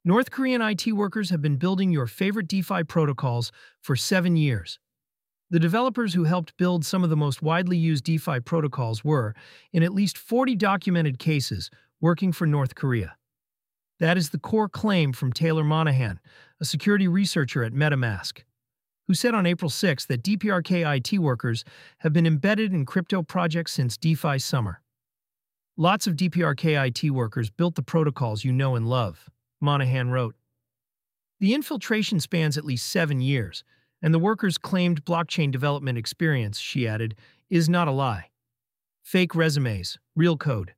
North Korean IT workers have been building your favorite DeFi protocols for 7 years. The developers who helped build some of the most widely used DeFi protocols were, in at least 40 documented cases, working for North Korea. That is the core claim from Taylor Monahan, a security researcher at MetaMask, who said on April 6 that DPRK IT workers have been embedded in crypto projects since DeFi summer. Lots of DPRK IT workers built the protocols you know and love, Monahan wrote. The infiltration spans at least 7 years, and the workers' claimed blockchain development experience, she added, is not a lie. Fake resumes, real code.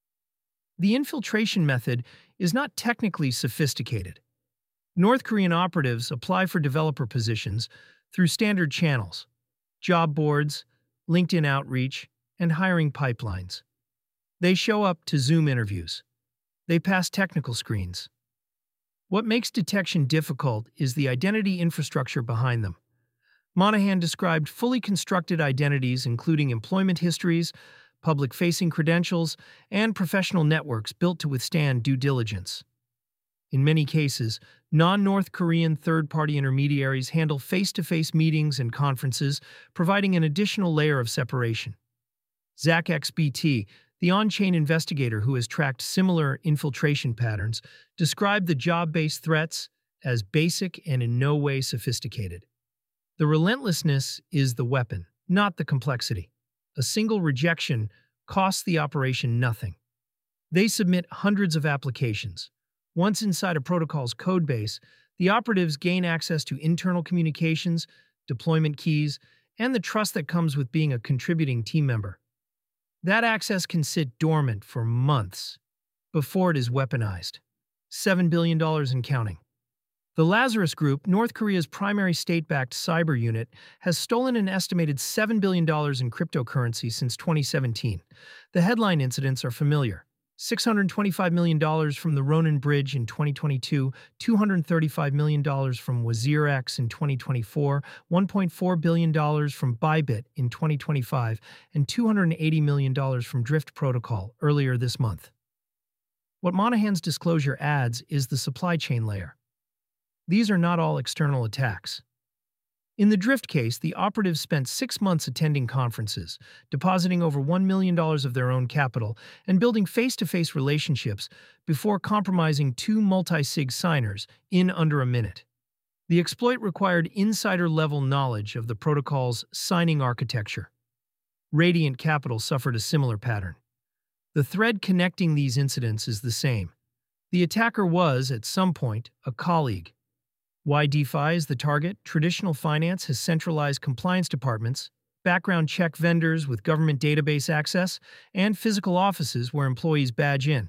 The infiltration method is not technically sophisticated. North Korean operatives apply for developer positions through standard channels, job boards, LinkedIn outreach, and hiring pipelines. They show up to Zoom interviews. They pass technical screens. What makes detection difficult is the identity infrastructure behind them. Monahan described fully constructed identities including employment histories, public-facing credentials, and professional networks built to withstand due diligence. In many cases, non-North Korean third-party intermediaries handle face-to-face meetings and conferences, providing an additional layer of separation. ZachXBT, the on-chain investigator who has tracked similar infiltration patterns, described the job-based threats as basic and in no way sophisticated. The relentlessness is the weapon, not the complexity. A single rejection costs the operation nothing. They submit hundreds of applications. Once inside a protocol's codebase, the operatives gain access to internal communications, deployment keys, and the trust that comes with being a contributing team member. That access can sit dormant for months before it is weaponized. $7 billion and counting. The Lazarus Group, North Korea's primary state-backed cyber unit, has stolen an estimated $7 billion in cryptocurrency since 2017. The headline incidents are familiar. $625 million from the Ronin Bridge in 2022, $235 million from WazirX in 2024, $1.4 billion from Bybit in 2025, and $280 million from Drift Protocol earlier this month. What Monahan's disclosure adds is the supply chain layer. These are not all external attacks. In the Drift case, the operatives spent 6 months attending conferences, depositing over $1 million of their own capital, and building face-to-face relationships before compromising 2 multi-sig signers in under a minute. The exploit required insider-level knowledge of the protocol's signing architecture. Radiant Capital suffered a similar pattern. The thread connecting these incidents is the same. The attacker was, at some point, a colleague. Why DeFi is the target? Traditional finance has centralized compliance departments, background check vendors with government database access, and physical offices where employees badge in.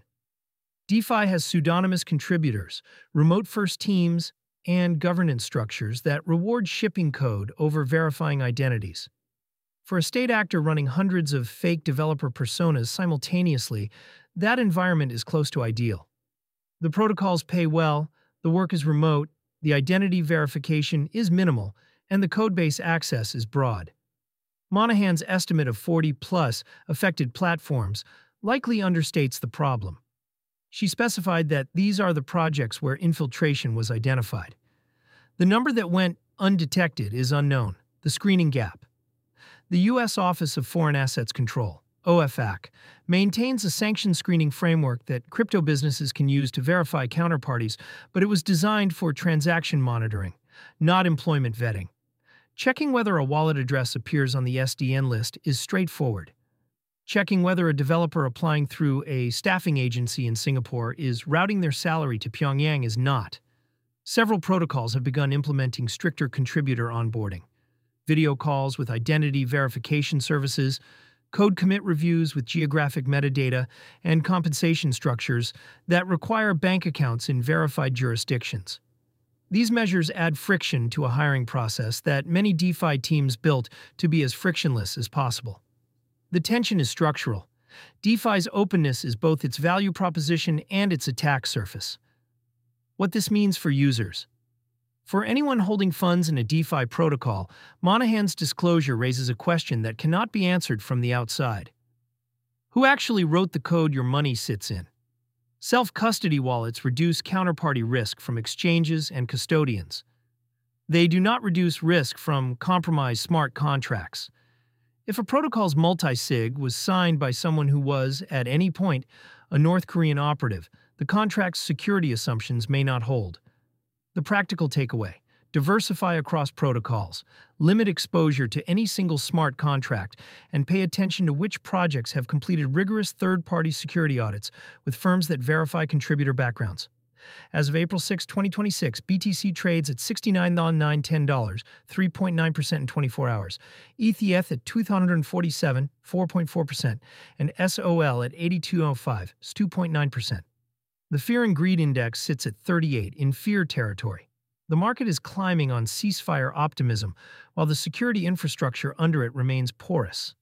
DeFi has pseudonymous contributors, remote-first teams, and governance structures that reward shipping code over verifying identities. For a state actor running hundreds of fake developer personas simultaneously, that environment is close to ideal. The protocols pay well, the work is remote, the identity verification is minimal, and the codebase access is broad. Monahan's estimate of 40-plus affected platforms likely understates the problem. She specified that these are the projects where infiltration was identified. The number that went undetected is unknown, the screening gap. The U.S. Office of Foreign Assets Control, OFAC, maintains a sanction screening framework that crypto businesses can use to verify counterparties, but it was designed for transaction monitoring, not employment vetting. Checking whether a wallet address appears on the SDN list is straightforward. Checking whether a developer applying through a staffing agency in Singapore is routing their salary to Pyongyang is not. Several protocols have begun implementing stricter contributor onboarding. Video calls with identity verification services, code commit reviews with geographic metadata, and compensation structures that require bank accounts in verified jurisdictions. These measures add friction to a hiring process that many DeFi teams built to be as frictionless as possible. The tension is structural. DeFi's openness is both its value proposition and its attack surface. What this means for users. For anyone holding funds in a DeFi protocol, Monahan's disclosure raises a question that cannot be answered from the outside. Who actually wrote the code your money sits in? Self-custody wallets reduce counterparty risk from exchanges and custodians. They do not reduce risk from compromised smart contracts. If a protocol's multi-sig was signed by someone who was, at any point, a North Korean operative, the contract's security assumptions may not hold. The practical takeaway: diversify across protocols, limit exposure to any single smart contract, and pay attention to which projects have completed rigorous third-party security audits with firms that verify contributor backgrounds. As of April 6, 2026, BTC trades at $69.10, 3.9% in 24 hours, ETH at 247, 4.4%, and SOL at 8205, 2.9%. The Fear and Greed Index sits at 38 in fear territory. The market is climbing on ceasefire optimism, while the security infrastructure under it remains porous.